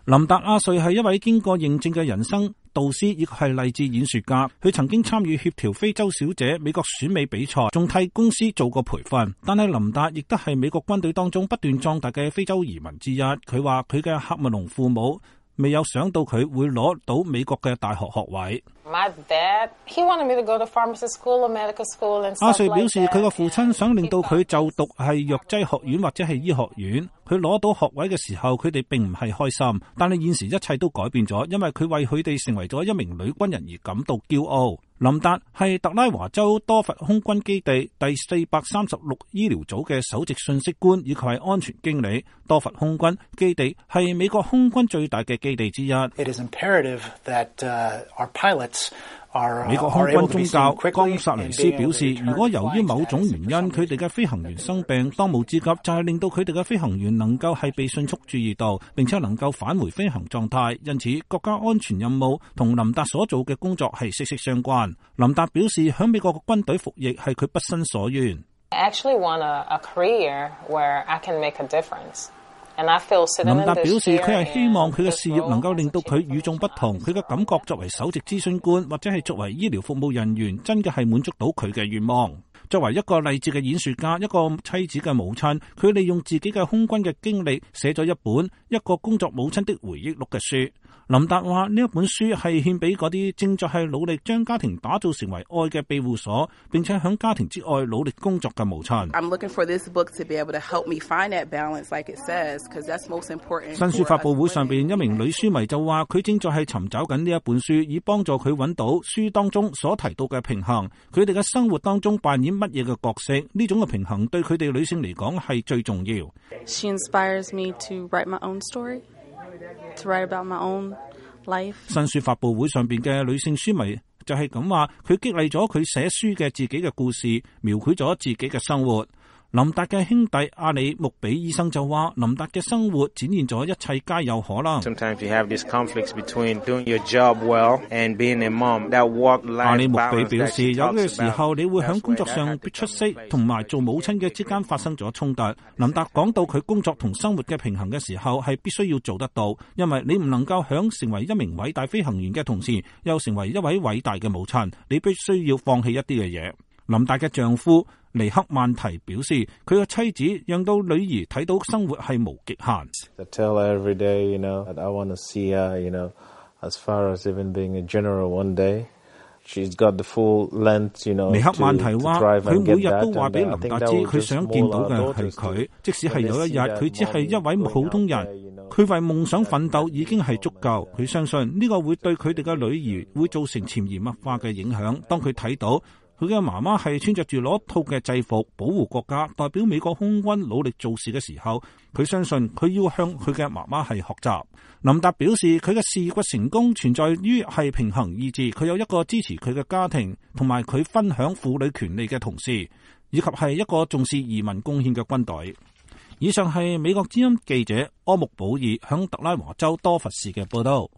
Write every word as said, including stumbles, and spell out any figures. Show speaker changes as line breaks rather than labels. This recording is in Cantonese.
林達阿瑞係一位經過認證嘅人生導師，亦係勵志演說家。佢曾經參與協調非洲小姐美國選美比賽，仲替公司做過培訓。但係林達亦都係美國軍隊當中不斷壯大嘅非洲移民之一。佢話佢嘅喀麥隆父母未有想到佢會攞到美國嘅大學學位。
My dad, he wanted me to go to pharmacy school or medical school and stuff like that.
阿瑞表示佢個父親想令到佢就讀係藥劑學院或者係醫學院。佢攞到學位嘅時候，佢哋並唔係開心，但係現時一切都改變咗，因為佢為佢哋成為咗一名女軍人而感到驕傲。林達係特拉華州多佛空軍基地第四百三十六醫療組嘅首席信息官，以及係安全經理。多佛空軍基地係美國空軍最大嘅基地之一。
It is imperative that, uh, our pilots
美國空軍中校江薩尼斯表示，如果由於某種原因，佢哋嘅飛行員生病，當務之急就係令到佢哋嘅飛行員能夠係被迅速注意到，並且能夠返回飛行狀態。因此，國家安全任務同林達所做嘅工作係息息相關。林達表示，響美國嘅軍隊服役係佢畢生所願。
I actually want a, a career where I can make a difference.林
達表示，佢係希望佢嘅事業能夠令到佢與眾不同。佢嘅感覺作為首席諮詢官或者係作為醫療服務人員，真嘅係滿足到佢嘅願望。作為一個勵志嘅演說家，一個妻子嘅母親，佢利用自己嘅空軍嘅經歷寫咗一本一個工作母親的回憶錄嘅書。林達話呢一本書係獻俾嗰啲正在係努力將家庭打造成為愛嘅庇護所，並且響家庭之外努力工作嘅母親。
I'm looking for this book to be able to help me find that balance, like it says, because that's most important.
新書發佈會上邊，一名女書迷就話佢正在係尋找緊呢一本書，以幫助佢揾到書當中所提到嘅平衡。佢哋嘅生活當中扮演乜嘢嘅角色？呢種嘅平衡對佢哋女性嚟講係最重要。
She inspires me to write my own story, to write about my own life.
新書發佈會上邊嘅女性書迷就係咁話，佢激勵咗佢寫書嘅自己嘅故事，描繪咗自己嘅生活。林達嘅兄弟阿里穆比醫生就話，林達嘅生活展現咗一切皆有可能。阿里穆比表示，有嘅時候你會喺工作上出色，同埋做母親嘅之間發生咗衝突。林達講到佢工作同生活嘅平衡嘅時候，係必須要做得到，因為你唔能夠響成為一名偉大飛行員嘅同時，又成為一位偉大嘅母親，你必須要放棄一啲嘅嘢。林達嘅丈夫尼克曼提表示，佢嘅妻子讓到女兒睇到生活係無極限。尼克曼提話，佢每日都話俾林達知，佢想見到嘅係佢，即使係有一日佢只係一位普通人，佢為夢想奮鬥已經係足夠。佢相信呢個會對佢哋嘅女兒會造成潛移默化嘅影響。當佢睇到佢嘅媽媽係穿着住攞套嘅制服保護國家，代表美國空軍努力做事嘅時候，佢相信佢要向佢嘅媽媽係學習。林達表示，佢嘅事業嘅成功存在於係平衡意志，佢有一個支持佢嘅家庭，同埋佢分享婦女權利嘅同事，以及係一個重視移民貢獻嘅軍隊。以上係美國之音記者柯木保爾響特拉華州多佛市嘅報道。